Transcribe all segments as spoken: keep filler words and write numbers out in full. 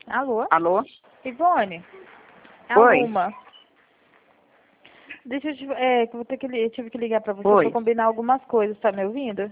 Alô? Alô? Ivone? É a Oi. Luma. Deixa eu te... É, que eu vou ter que, li- eu tive que ligar pra você Oi. pra combinar algumas coisas, tá me ouvindo?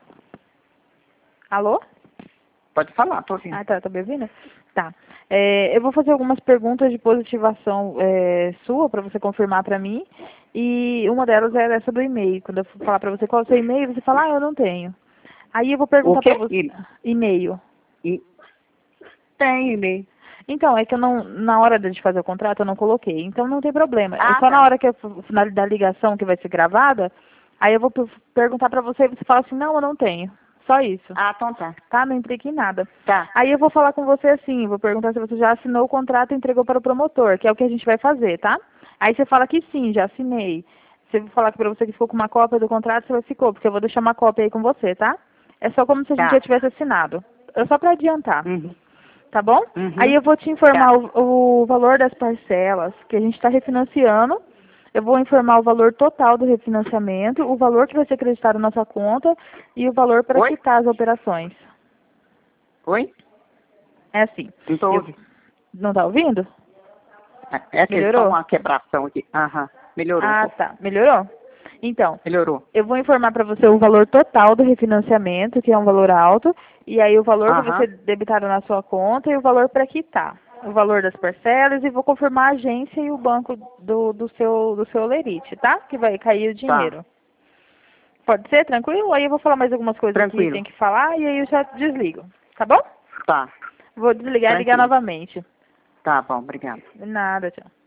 Alô? Pode falar, tô ouvindo. Ah, tá, tá me ouvindo? Tá. É, eu vou fazer algumas perguntas de positivação é, sua pra você confirmar pra mim. E uma delas é essa do e-mail. Quando eu for falar pra você qual é o seu e-mail, você fala, ah, eu não tenho. Aí eu vou O perguntar pra quê? você... E, E-mail. e, tem e-mail. Então, é que eu não, na hora de fazer o contrato eu não coloquei, então não tem problema. É Ah, só na tá. hora que eu, na da ligação que vai ser gravada, aí eu vou per- perguntar pra você e você fala assim, não, eu não tenho. Só isso, Ah, então tá. tá? Não implica em nada. Tá. Aí eu vou falar com você assim, vou perguntar se você já assinou o contrato e entregou para o promotor, que é o que a gente vai fazer, tá? Aí você fala que sim, já assinei. Se eu falar pra você que ficou com uma cópia do contrato, você vai ficou, porque eu vou deixar uma cópia aí com você, tá? É só como se a gente já Tá. tivesse assinado. É só pra adiantar. Uhum. Tá bom? Aí Uhum. eu vou te informar Tá. o, o valor das parcelas que a gente está refinanciando. Eu vou informar o valor total do refinanciamento, o valor que vai ser acreditado na nossa conta e o valor para Oi? quitar as operações. Oi? É assim. Não tô Eu, ouvindo. não está ouvindo? É que só Melhorou? uma quebração aqui. Aham. Melhorou um Ah, pouco. tá. Melhorou? Então, Melhorou. eu vou informar para você o valor total do refinanciamento, que é um valor alto, e aí o valor que vai Aham. ser debitado na sua conta e o valor para quitar. O valor das parcelas e vou confirmar a agência e o banco do, do seu do seu Lerite, tá? Que vai cair o Tá. dinheiro. Pode ser? Tranquilo? Aí eu vou falar mais algumas coisas que Tranquilo. tem que falar e aí eu já desligo. Tá bom? Tá. Vou desligar e ligar Tranquilo. novamente. Tá bom, obrigado. Nada, tchau.